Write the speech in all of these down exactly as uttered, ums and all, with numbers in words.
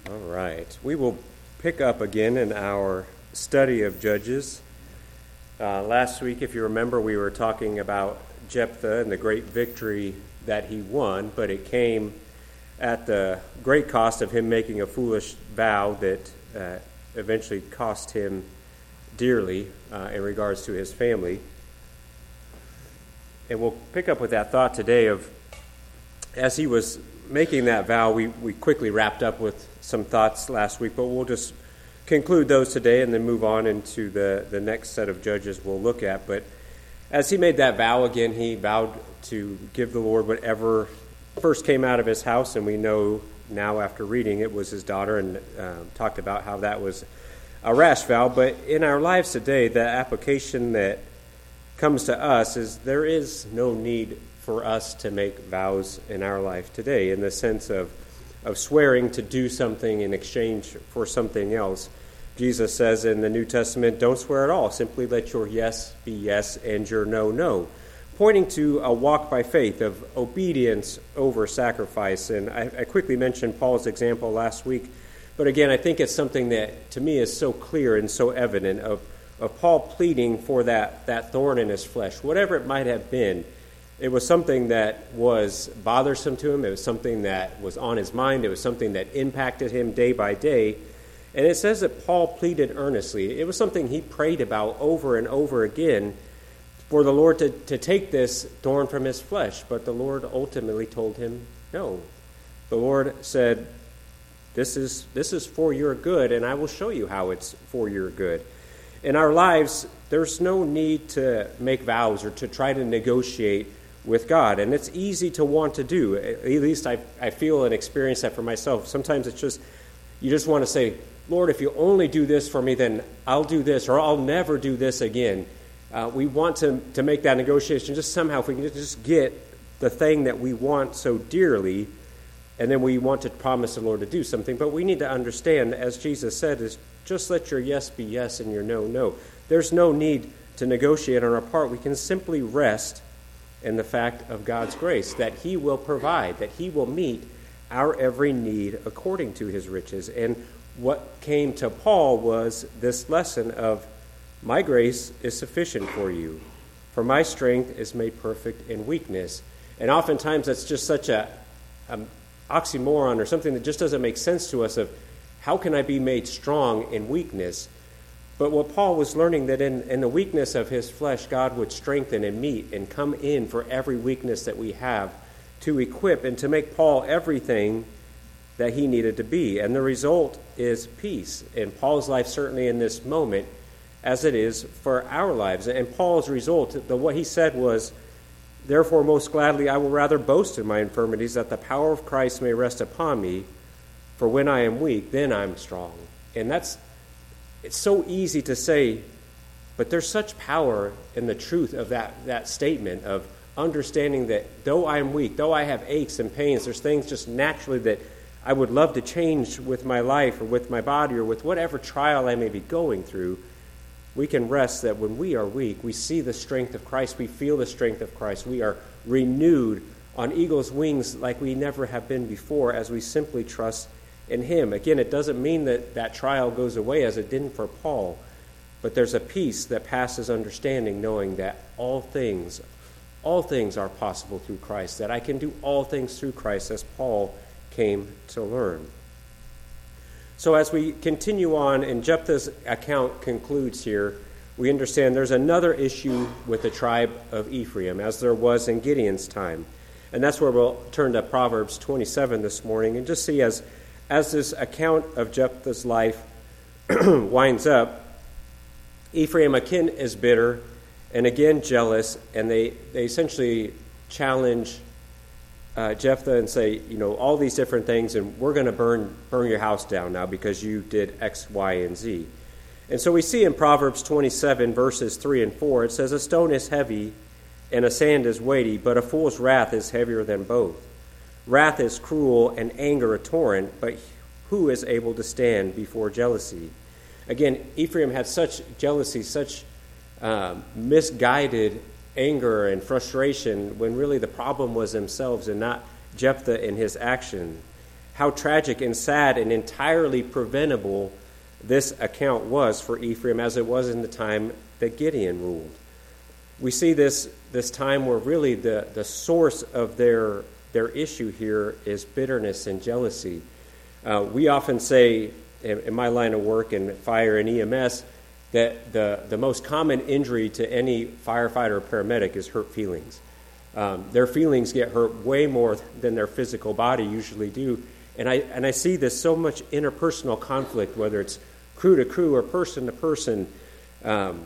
All right. We will pick up again in our study of Judges. Uh, last week, if you remember, we were talking about Jephthah and the great victory that he won, but it came at the great cost of him making a foolish vow that uh, eventually cost him dearly uh, in regards to his family. And we'll pick up with that thought today of, as he was making that vow, we, we quickly wrapped up with some thoughts last week, but we'll just conclude those today and then move on into the, the next set of judges we'll look at. But as he made that vow again, he vowed to give the Lord whatever first came out of his house, and we know now after reading it was his daughter, and uh, talked about how that was a rash vow. But in our lives today, the application that comes to us is there is no need for us to make vows in our life today, in the sense of of swearing to do something in exchange for something else. Jesus says in the New Testament, don't swear at all. Simply let your yes be yes and your no, no. Pointing to a walk by faith of obedience over sacrifice. And I, I quickly mentioned Paul's example last week, but again, I think it's something that to me is so clear and so evident of, of Paul pleading for that, that thorn in his flesh, whatever it might have been. It was something that was bothersome to him. It was something that was on his mind. It was something that impacted him day by day. And it says that Paul pleaded earnestly. It was something he prayed about over and over again for the Lord to, to take this thorn from his flesh. But the Lord ultimately told him no. The Lord said, this is, this is for your good, and I will show you how it's for your good. In our lives, there's no need to make vows or to try to negotiate with God, and it's easy to want to do. At least I, I feel and experience that for myself. Sometimes it's just, you just want to say, Lord, if you only do this for me, then I'll do this, or I'll never do this again. Uh, we want to, to make that negotiation just somehow, if we can just get the thing that we want so dearly, and then we want to promise the Lord to do something. But we need to understand, as Jesus said, is just let your yes be yes and your no, no. There's no need to negotiate on our part. We can simply rest in the fact of God's grace, that he will provide, that he will meet our every need according to his riches. And what came to Paul was this lesson of, my grace is sufficient for you, for my strength is made perfect in weakness. And oftentimes that's just such a, a oxymoron, or something that just doesn't make sense to us, of how can I be made strong in weakness? But what Paul was learning, that in, in the weakness of his flesh, God would strengthen and meet and come in for every weakness that we have, to equip and to make Paul everything that he needed to be. And the result is peace in Paul's life, certainly in this moment, as it is for our lives. And Paul's result, the, what he said was, therefore most gladly I will rather boast in my infirmities, that the power of Christ may rest upon me. For when I am weak, then I'm strong. And that's It's so easy to say, but there's such power in the truth of that, that statement, of understanding that though I am weak, though I have aches and pains, there's things just naturally that I would love to change with my life or with my body or with whatever trial I may be going through. We can rest that when we are weak, we see the strength of Christ, we feel the strength of Christ, we are renewed on eagle's wings like we never have been before, as we simply trust in him. Again, it doesn't mean that that trial goes away as it didn't for Paul, but there's a peace that passes understanding, knowing that all things, all things are possible through Christ, that I can do all things through Christ, as Paul came to learn. So as we continue on, and Jephthah's account concludes here, we understand there's another issue with the tribe of Ephraim, as there was in Gideon's time. And that's where we'll turn to Proverbs twenty-seven this morning, and just see as As this account of Jephthah's life winds up, Ephraim again is bitter and again jealous, and they, they essentially challenge uh, Jephthah and say, you know, all these different things, and we're going to burn burn your house down now because you did X, Y, and Z. And so we see in Proverbs twenty-seven, verses three and four, it says, a stone is heavy and a sand is weighty, but a fool's wrath is heavier than both. Wrath is cruel and anger a torrent, but who is able to stand before jealousy? Again, Ephraim had such jealousy, such um, misguided anger and frustration, when really the problem was themselves and not Jephthah in his action. how tragic and sad and entirely preventable this account was for Ephraim as it was in the time that Gideon ruled. We see this this time where really the, the source of their their issue here is bitterness and jealousy. Uh, we often say in, in my line of work in fire and E M S that the, the most common injury to any firefighter or paramedic is hurt feelings. Um, their feelings get hurt way more than their physical body usually do. And I and I see this so much interpersonal conflict, whether it's crew to crew or person to person, um,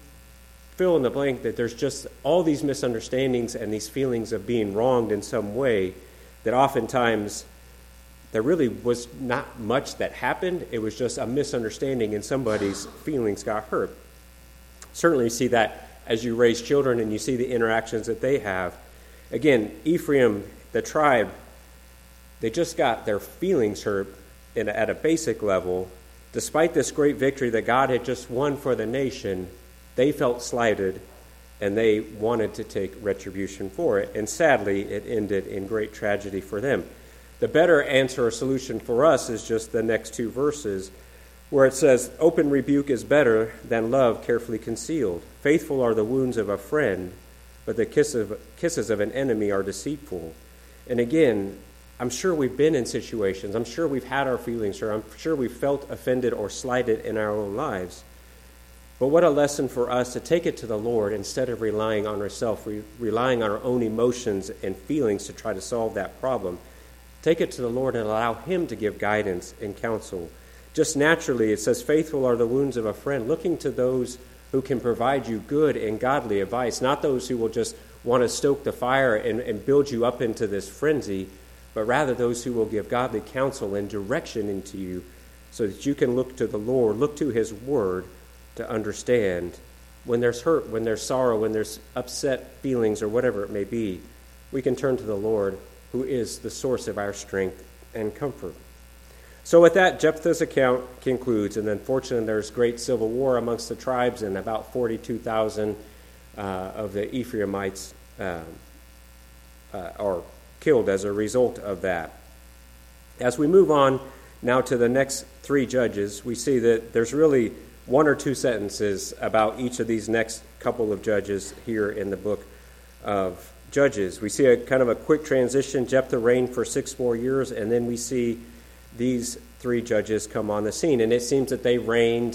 fill in the blank, that there's just all these misunderstandings and these feelings of being wronged in some way that oftentimes there really was not much that happened. It was just a misunderstanding and somebody's feelings got hurt. Certainly you see that as you raise children and you see the interactions that they have. Again, Ephraim, the tribe, they just got their feelings hurt in, at a basic level. Despite this great victory that God had just won for the nation, they felt slighted and they wanted to take retribution for it. And sadly, it ended in great tragedy for them. The better answer or solution for us is just the next two verses, where it says, "Open rebuke is better than love carefully concealed. Faithful are the wounds of a friend, but the kiss of, kisses of an enemy are deceitful." And again, I'm sure we've been in situations, I'm sure we've had our feelings hurt, I'm sure we've felt offended or slighted in our own lives. But what a lesson for us to take it to the Lord instead of relying on ourselves, re- relying on our own emotions and feelings to try to solve that problem. Take it to the Lord and allow Him to give guidance and counsel. Just naturally, it says, "Faithful are the wounds of a friend," looking to those who can provide you good and godly advice, not those who will just want to stoke the fire and, and build you up into this frenzy, but rather those who will give godly counsel and direction into you so that you can look to the Lord, look to His Word to understand when there's hurt, when there's sorrow, when there's upset feelings or whatever it may be. We can turn to the Lord, who is the source of our strength and comfort. So with that, Jephthah's account concludes, and then fortunately there's great civil war amongst the tribes, and about forty-two thousand uh, of the Ephraimites uh, uh, are killed as a result of that. As we move on now to the next three judges, we see that there's really one or two sentences about each of these next couple of judges here in the book of Judges. We see a kind of a quick transition. Jephthah reigned for six more years, and then we see these three judges come on the scene. And it seems that they reigned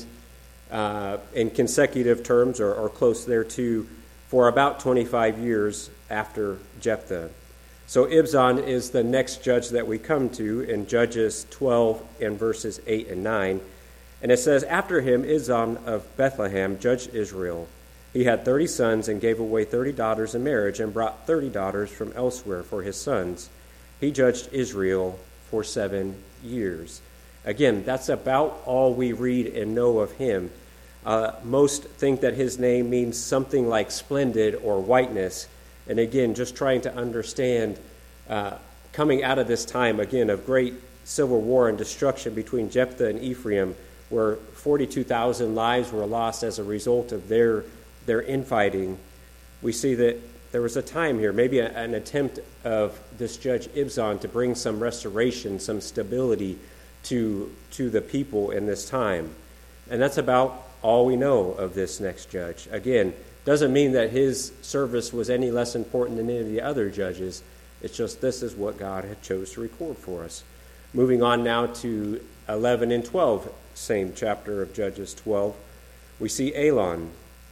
uh, in consecutive terms or, or close thereto for about twenty-five years after Jephthah. So Ibzan is the next judge that we come to in Judges twelve and verses eight and nine. And it says, "After him, Ibzan of Bethlehem judged Israel. He had thirty sons and gave away thirty daughters in marriage and brought thirty daughters from elsewhere for his sons. He judged Israel for seven years." Again, that's about all we read and know of him. Uh, most think that his name means something like splendid or whiteness. And again, just trying to understand, uh, coming out of this time, again, of great civil war and destruction between Jephthah and Ephraim, where forty-two thousand lives were lost as a result of their their infighting, we see that there was a time here, maybe a, an attempt of this judge Ibzan to bring some restoration, some stability to, to the people in this time. And that's about all we know of this next judge. Again, doesn't mean that his service was any less important than any of the other judges. It's just this is what God had chose to record for us. Moving on now to eleven and twelve, same chapter of Judges twelve, we see Elon.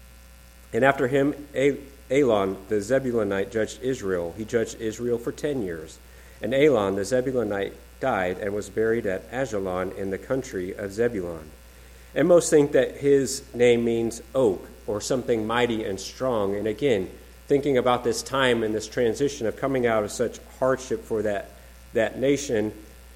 "And after him, Elon, the Zebulunite, judged Israel. He judged Israel for ten years. And Elon, the Zebulunite, died and was buried at Ajalon in the country of Zebulun. And most think that his name means oak or something mighty and strong. And again, thinking about this time and this transition of coming out of such hardship for that, that nation,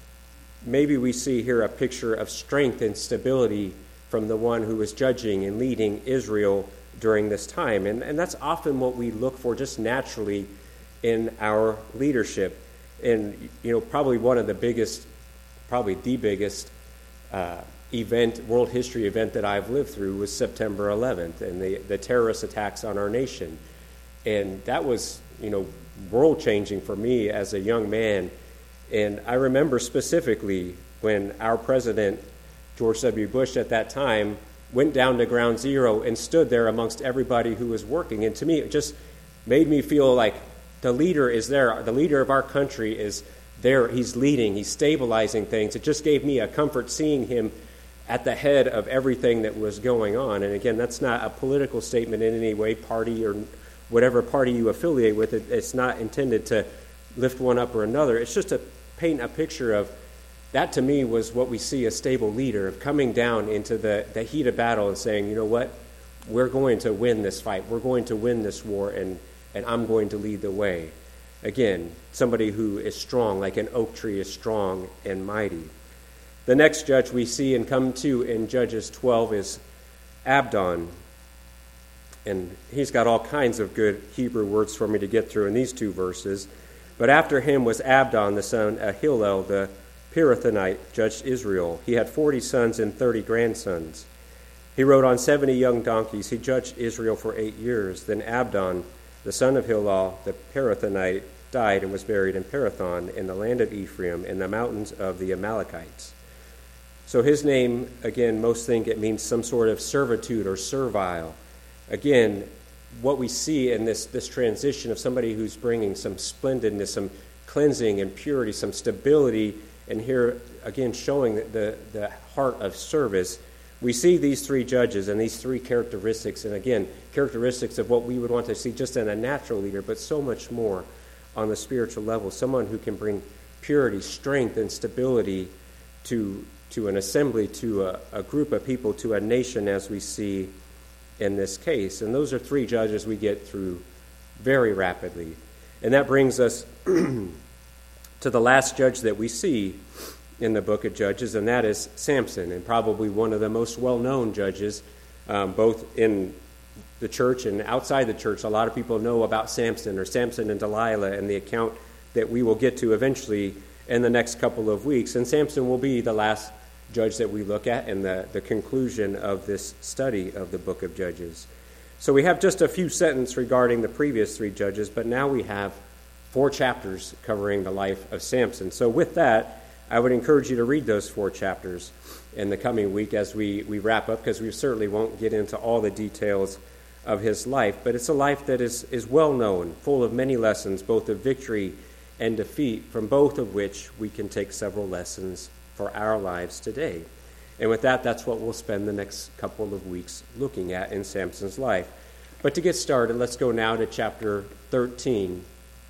maybe we see here a picture of strength and stability from the one who was judging and leading Israel during this time. And, and that's often what we look for just naturally in our leadership. And, you know, probably one of the biggest, probably the biggest uh, event, world history event that I've lived through was September eleventh and the, the terrorist attacks on our nation. And that was, you know, world-changing for me as a young man. And I remember specifically when our president, George W. Bush at that time, went down to ground zero and stood there amongst everybody who was working. And to me, it just made me feel like the leader is there. The leader of our country is there. He's leading. He's stabilizing things. It just gave me a comfort seeing him at the head of everything that was going on. And again, that's not a political statement in any way, party or whatever party you affiliate with. It, it's not intended to lift one up or another. It's just to paint a picture of that. To me was what we see a stable leader of coming down into the, the heat of battle and saying, you know what, we're going to win this fight. We're going to win this war, and, and I'm going to lead the way. Again, somebody who is strong, like an oak tree is strong and mighty. The next judge we see and come to in Judges twelve is Abdon. And he's got all kinds of good Hebrew words for me to get through in these two verses. But after him was Abdon, the son of Hillel, the Pirathonite, judged Israel. He had forty sons and thirty grandsons. He rode on seventy young donkeys. He judged Israel for eight years. Then Abdon, the son of Hillel, the Pirathonite, died and was buried in Pirathon in the land of Ephraim in the mountains of the Amalekites. So his name, again, most think it means some sort of servitude or servile. Again, what we see in this, this transition of somebody who's bringing some splendidness, some cleansing and purity, some stability, and here, again, showing the, the, the heart of service. We see these three judges and these three characteristics, and again, characteristics of what we would want to see just in a natural leader, but so much more on the spiritual level. Someone who can bring purity, strength, and stability to, to an assembly, to a, a group of people, to a nation, as we see in this case. And those are three judges we get through very rapidly. And that brings us to the last judge that we see in the book of Judges, and that is Samson, and probably one of the most well-known judges, um, both in the church and outside the church. A lot of people know about Samson, or Samson and Delilah, and the account that we will get to eventually in the next couple of weeks. And Samson will be the last judge that we look at in the, the conclusion of this study of the book of Judges. So we have just a few sentences regarding the previous three judges, but now we have four chapters covering the life of Samson. So with that, I would encourage you to read those four chapters in the coming week as we, we wrap up, because we certainly won't get into all the details of his life, but it's a life that is, is well known, full of many lessons, both of victory and defeat, from both of which we can take several lessons for our lives today. And with that, that's what we'll spend the next couple of weeks looking at in Samson's life. But to get started, let's go now to chapter thirteen,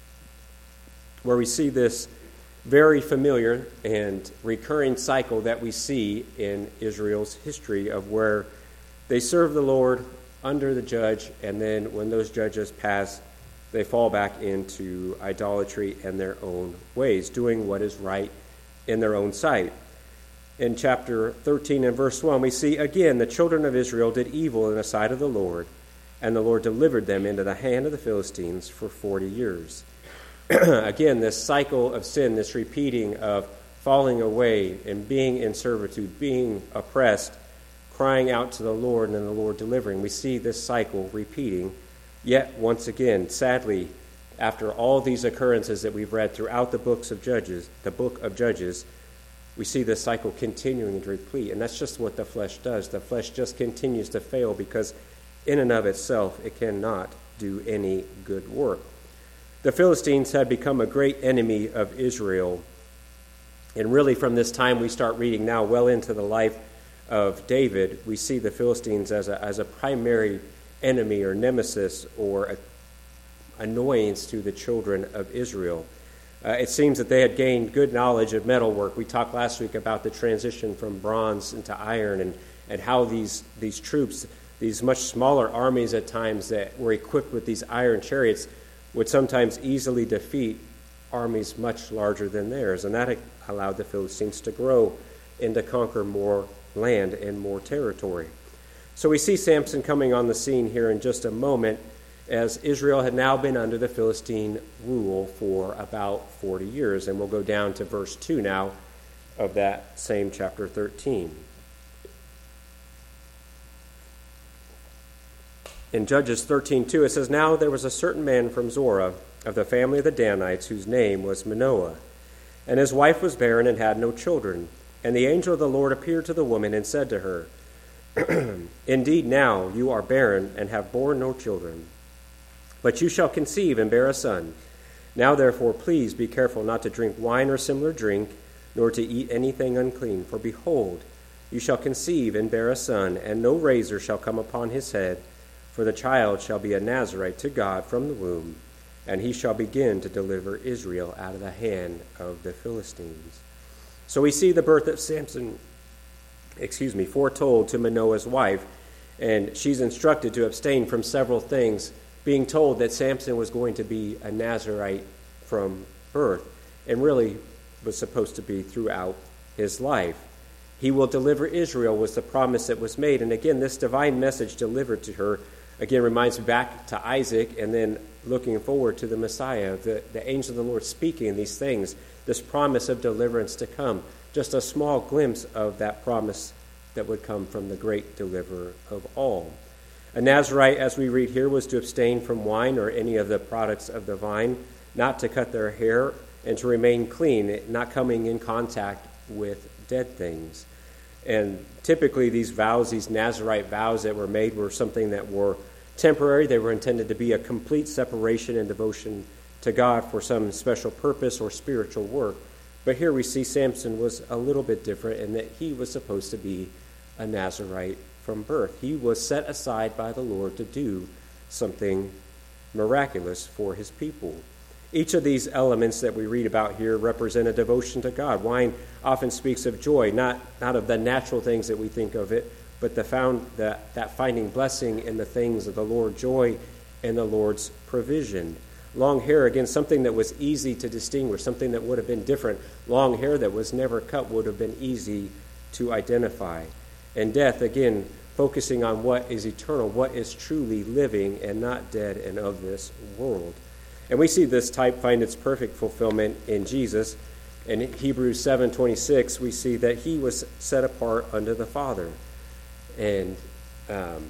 where we see this very familiar and recurring cycle that we see in Israel's history of where they serve the Lord under the judge, and then when those judges pass, they fall back into idolatry and their own ways, doing what is right in their own sight. In chapter thirteen and verse one, we see again the children of Israel did evil in the sight of the Lord, and the Lord delivered them into the hand of the Philistines for forty years. Again, this cycle of sin, this repeating of falling away and being in servitude, being oppressed, crying out to the Lord, and then the Lord delivering. We see this cycle repeating. Yet, once again, sadly, after all these occurrences that we've read throughout the books of Judges, the book of Judges, we see this cycle continuing to repeat. And that's just what the flesh does. The flesh just continues to fail because in and of itself, it cannot do any good work. The Philistines had become a great enemy of Israel. And really from this time we start reading now well into the life of David, we see the Philistines as a, as a primary enemy or nemesis or a, annoyance to the children of Israel. Uh, it seems that they had gained good knowledge of metalwork. We talked last week about the transition from bronze into iron, and, and how these, these troops, these much smaller armies at times that were equipped with these iron chariots, would sometimes easily defeat armies much larger than theirs. And that allowed the Philistines to grow and to conquer more land and more territory. So we see Samson coming on the scene here in just a moment, as Israel had now been under the Philistine rule for about forty years. And we'll go down to verse two now of that same chapter thirteen. In Judges thirteen two, it says, "Now there was a certain man from Zorah of the family of the Danites, whose name was Manoah. And his wife was barren and had no children. And the angel of the Lord appeared to the woman and said to her, Indeed, now you are barren and have borne no children, but you shall conceive and bear a son. Now therefore, please be careful not to drink wine or similar drink, nor to eat anything unclean. For behold, you shall conceive and bear a son, and no razor shall come upon his head, for the child shall be a Nazarite to God from the womb, and he shall begin to deliver Israel out of the hand of the Philistines. So we see the birth of Samson, excuse me, foretold to Manoah's wife, and she's instructed to abstain from several things, being told that Samson was going to be a Nazarite from birth, and really was supposed to be throughout his life. He will deliver Israel was the promise that was made. And again, this divine message delivered to her, again, reminds me back to Isaac, and then looking forward to the Messiah, the, the angel of the Lord speaking these things, this promise of deliverance to come. Just a small glimpse of that promise that would come from the great deliverer of all. A Nazarite, as we read here, was to abstain from wine or any of the products of the vine, not to cut their hair, and to remain clean, not coming in contact with dead things. And typically these vows, these Nazarite vows that were made, were something that were temporary. They were intended to be a complete separation and devotion to God for some special purpose or spiritual work. But here we see Samson was a little bit different in that he was supposed to be a Nazarite from birth. He was set aside by the Lord to do something miraculous for his people. Each of these elements that we read about here represent a devotion to God. Wine often speaks of joy, not, not of the natural things that we think of it, but the found that, that finding blessing in the things of the Lord, joy in the Lord's provision. Long hair, again, something that was easy to distinguish, something that would have been different. Long hair that was never cut would have been easy to identify. And death, again, focusing on what is eternal, what is truly living and not dead and of this world. And we see this type find its perfect fulfillment in Jesus. In Hebrews seven twenty-six, we see that he was set apart unto the Father. And um,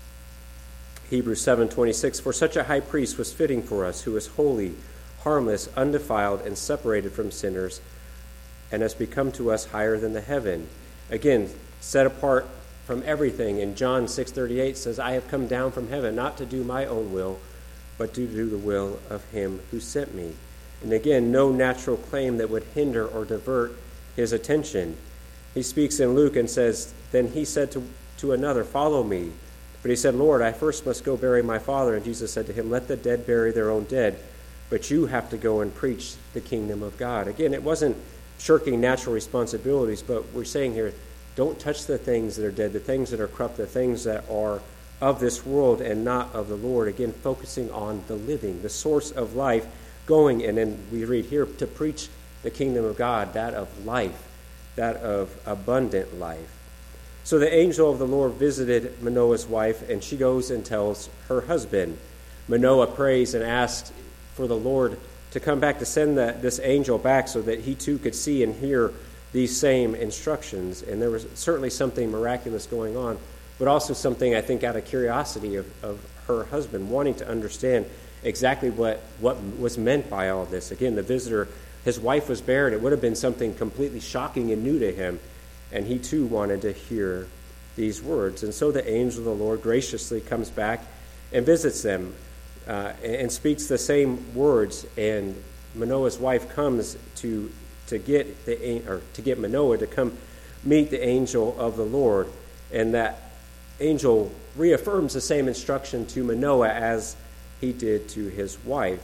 Hebrews seven twenty-six, for such a high priest was fitting for us, who is holy, harmless, undefiled, and separated from sinners, and has become to us higher than the heaven. Again, set apart from everything. And John six thirty-eight says, I have come down from heaven, not to do my own will, but to do the will of him who sent me. And again, no natural claim that would hinder or divert his attention. He speaks in Luke and says, then he said to, to another, follow me. But he said, Lord, I first must go bury my father. And Jesus said to him, let the dead bury their own dead, but you have to go and preach the kingdom of God. Again, it wasn't shirking natural responsibilities, but we're saying here, don't touch the things that are dead, the things that are corrupt, the things that are of this world and not of the Lord. Again, focusing on the living, the source of life, going, and then we read here, to preach the kingdom of God, that of life, that of abundant life. So the angel of the Lord visited Manoah's wife, and she goes and tells her husband. Manoah prays and asks for the Lord to come back, to send that, this angel back so that he too could see and hear these same instructions. And there was certainly something miraculous going on, but also something, I think, out of curiosity of, of her husband, wanting to understand exactly what, what was meant by all this. Again, the visitor, his wife was barren. It would have been something completely shocking and new to him, and he too wanted to hear these words. And so the angel of the Lord graciously comes back and visits them uh, and speaks the same words, and Manoah's wife comes to to get the or to get Manoah to come meet the angel of the Lord, and that angel reaffirms the same instruction to Manoah as he did to his wife.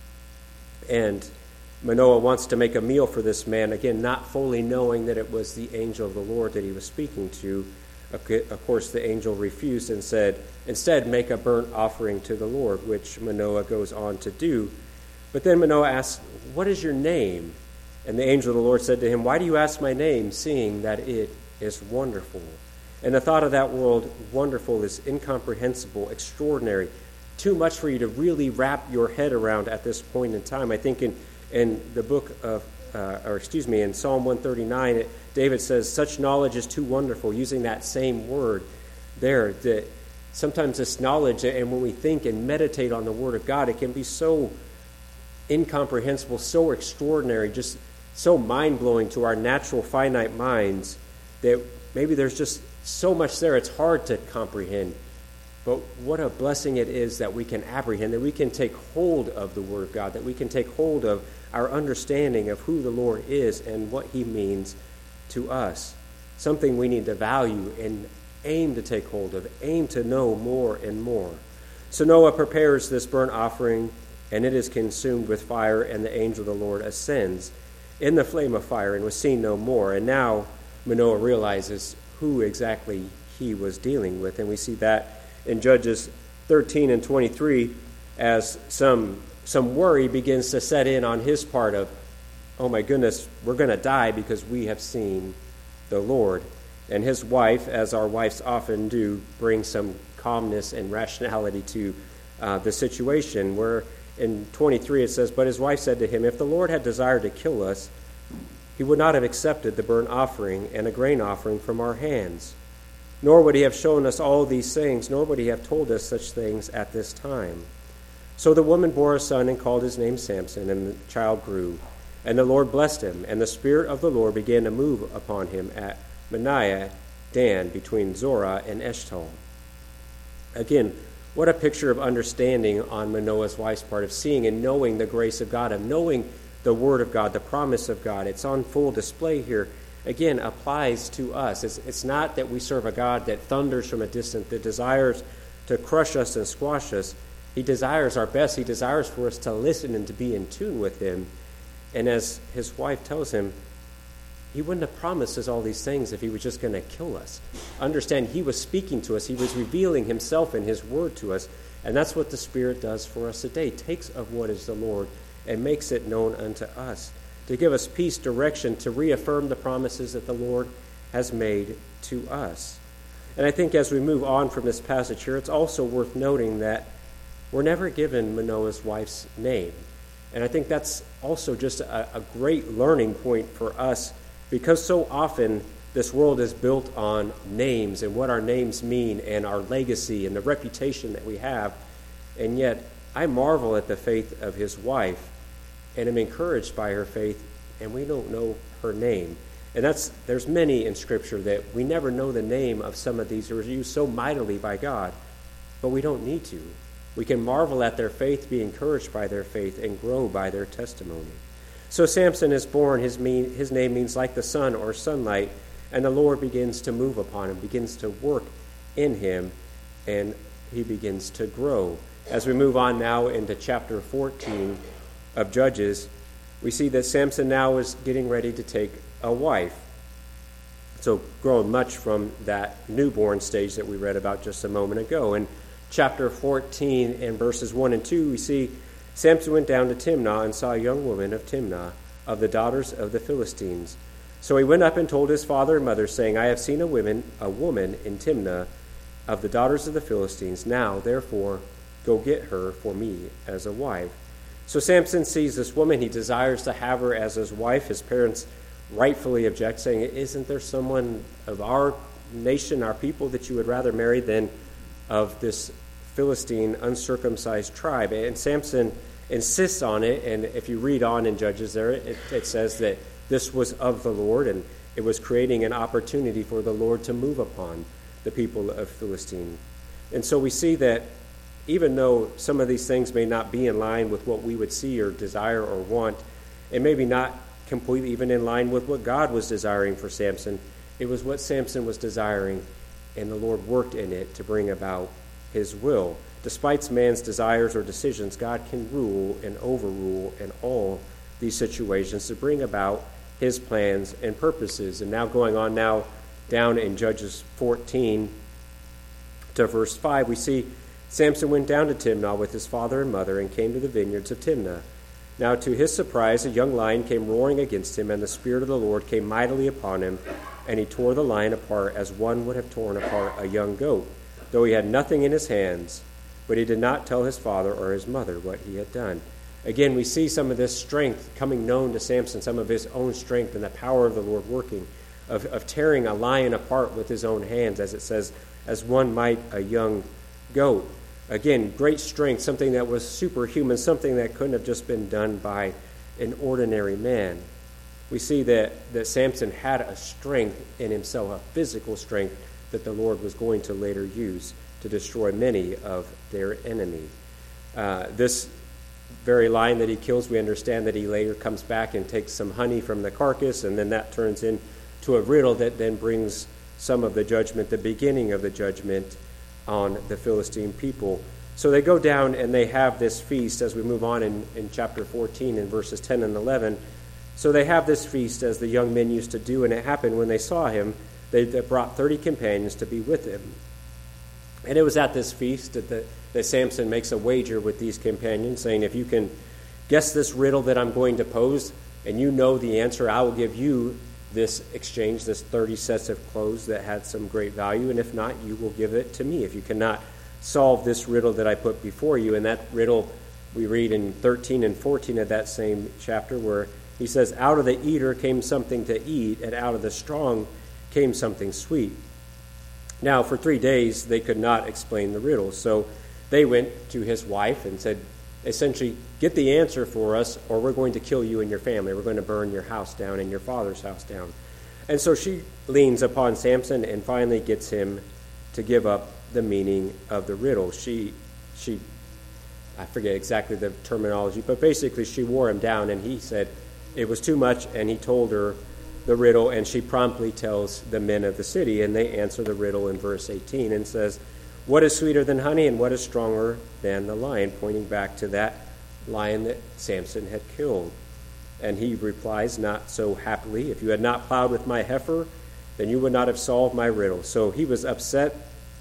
And Manoah wants to make a meal for this man, again, not fully knowing that it was the angel of the Lord that he was speaking to. Of course, the angel refused and said, instead, make a burnt offering to the Lord, which Manoah goes on to do. But then Manoah asks, what is your name? And the angel of the Lord said to him, why do you ask my name, seeing that it is wonderful? And the thought of that word, wonderful, is incomprehensible, extraordinary, too much for you to really wrap your head around at this point in time. I think in, in the book of, uh, or excuse me, in Psalm one thirty-nine, it, David says, such knowledge is too wonderful, using that same word there. That sometimes this knowledge, and when we think and meditate on the Word of God, it can be so incomprehensible, so extraordinary, just so mind-blowing to our natural finite minds that maybe there's just so much there it's hard to comprehend. But what a blessing it is that we can apprehend, that we can take hold of the Word of God, that we can take hold of our understanding of who the Lord is and what he means to us. Something we need to value and aim to take hold of, aim to know more and more. So Noah prepares this burnt offering, and it is consumed with fire, and the angel of the Lord ascends in the flame of fire and was seen no more. And now Manoah realizes who exactly he was dealing with, and we see that in Judges thirteen and twenty-three as some some worry begins to set in on his part of, oh my goodness, we're going to die because we have seen the Lord. And his wife, as our wives often do, brings some calmness and rationality to uh, the situation, where in twenty-three it says, but his wife said to him, if the Lord had desired to kill us, he would not have accepted the burnt offering and a grain offering from our hands. Nor would he have shown us all these things, nor would he have told us such things at this time. So the woman bore a son and called his name Samson, and the child grew. And the Lord blessed him, and the Spirit of the Lord began to move upon him at Meniah Dan, between Zorah and Eshtaol. Again, what a picture of understanding on Manoah's wife's part, of seeing and knowing the grace of God, of knowing the Word of God, the promise of God. It's on full display here. Again, applies to us. It's, it's not that we serve a God that thunders from a distance, that desires to crush us and squash us. He desires our best. He desires for us to listen and to be in tune with him. And as his wife tells him, he wouldn't have promised us all these things if he was just going to kill us. Understand, he was speaking to us. He was revealing himself and his word to us. And that's what the Spirit does for us today. Takes of what is the Lord and makes it known unto us, to give us peace, direction, to reaffirm the promises that the Lord has made to us. And I think as we move on from this passage here, it's also worth noting that we're never given Manoah's wife's name. And I think that's also just a, a great learning point for us, because so often this world is built on names and what our names mean and our legacy and the reputation that we have. And yet I marvel at the faith of his wife and am encouraged by her faith, and we don't know her name. And that's there's many in Scripture that we never know the name of some of these who are used so mightily by God, but we don't need to. We can marvel at their faith, be encouraged by their faith, and grow by their testimony. So Samson is born. His, mean, his name means like the sun or sunlight, and the Lord begins to move upon him, begins to work in him, and he begins to grow. As we move on now into chapter fourteen of Judges, we see that Samson now is getting ready to take a wife. So grown much from that newborn stage that we read about just a moment ago. In chapter fourteen and verses one and two, we see Samson went down to Timnah and saw a young woman of Timnah, of the daughters of the Philistines. So he went up and told his father and mother, saying, I have seen a woman, a woman in Timnah of the daughters of the Philistines. Now, therefore, go get her for me as a wife. So Samson sees this woman. He desires to have her as his wife. His parents rightfully object, saying, isn't there someone of our nation, our people, that you would rather marry than of this Philistine uncircumcised tribe? And Samson insists on it, and if you read on in Judges there, it, it says that this was of the Lord, and it was creating an opportunity for the Lord to move upon the people of Philistine. And so we see that even though some of these things may not be in line with what we would see or desire or want, it may be not completely even in line with what God was desiring for Samson. It was what Samson was desiring, and the Lord worked in it to bring about his will. Despite man's desires or decisions, God can rule and overrule in all these situations to bring about his plans and purposes. And now going on now down in Judges fourteen to verse five, we see Samson went down to Timnah with his father and mother and came to the vineyards of Timnah. Now to his surprise, a young lion came roaring against him, and the Spirit of the Lord came mightily upon him, and he tore the lion apart as one would have torn apart a young goat, though he had nothing in his hands. But he did not tell his father or his mother what he had done. Again, we see some of this strength coming known to Samson, some of his own strength and the power of the Lord working, of, of tearing a lion apart with his own hands, as it says, as one might a young goat. Again, great strength, something that was superhuman, something that couldn't have just been done by an ordinary man. we see that, that Samson had a strength in himself, a physical strength that the Lord was going to later use to destroy many of their enemies. Uh, this very lion that he kills, we understand that he later comes back and takes some honey from the carcass, and then that turns into a riddle that then brings some of the judgment, the beginning of the judgment on the Philistine people. So they go down and they have this feast as we move on in, in chapter fourteen in verses ten and eleven. So they have this feast as the young men used to do, and it happened when they saw him, they, they brought thirty companions to be with him. And it was at this feast that, the, that Samson makes a wager with these companions, saying, if you can guess this riddle that I'm going to pose, and you know the answer, I will give you this exchange, this thirty sets of clothes that had some great value, and if not, you will give it to me if you cannot solve this riddle that I put before you. And that riddle we read in thirteen and fourteen of that same chapter, where he says, out of the eater came something to eat, and out of the strong came something sweet. Now, for three days, they could not explain the riddle. So they went to his wife and said, essentially, get the answer for us, or we're going to kill you and your family. We're going to burn your house down and your father's house down. And so she leans upon Samson and finally gets him to give up the meaning of the riddle. She, she, I forget exactly the terminology, but basically she wore him down, and he said it was too much, and he told her the riddle, and she promptly tells the men of the city, and they answer the riddle in verse eighteen and says, what is sweeter than honey, and what is stronger than the lion, pointing back to that lion that Samson had killed. And he replies, not so happily, if you had not plowed with my heifer, then you would not have solved my riddle. So he was upset,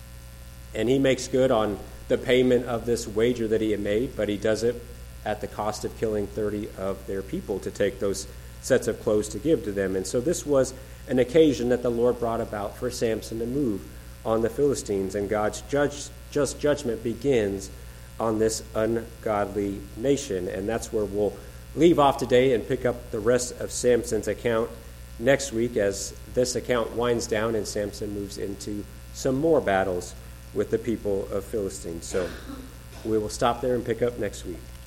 and he makes good on the payment of this wager that he had made, but he does it at the cost of killing thirty of their people to take those sets of clothes to give to them. And so this was an occasion that the Lord brought about for Samson to move on the Philistines, and God's judge, just judgment begins on this ungodly nation. And that's where we'll leave off today and pick up the rest of Samson's account next week, as this account winds down and Samson moves into some more battles with the people of Philistine. So we will stop there and pick up next week.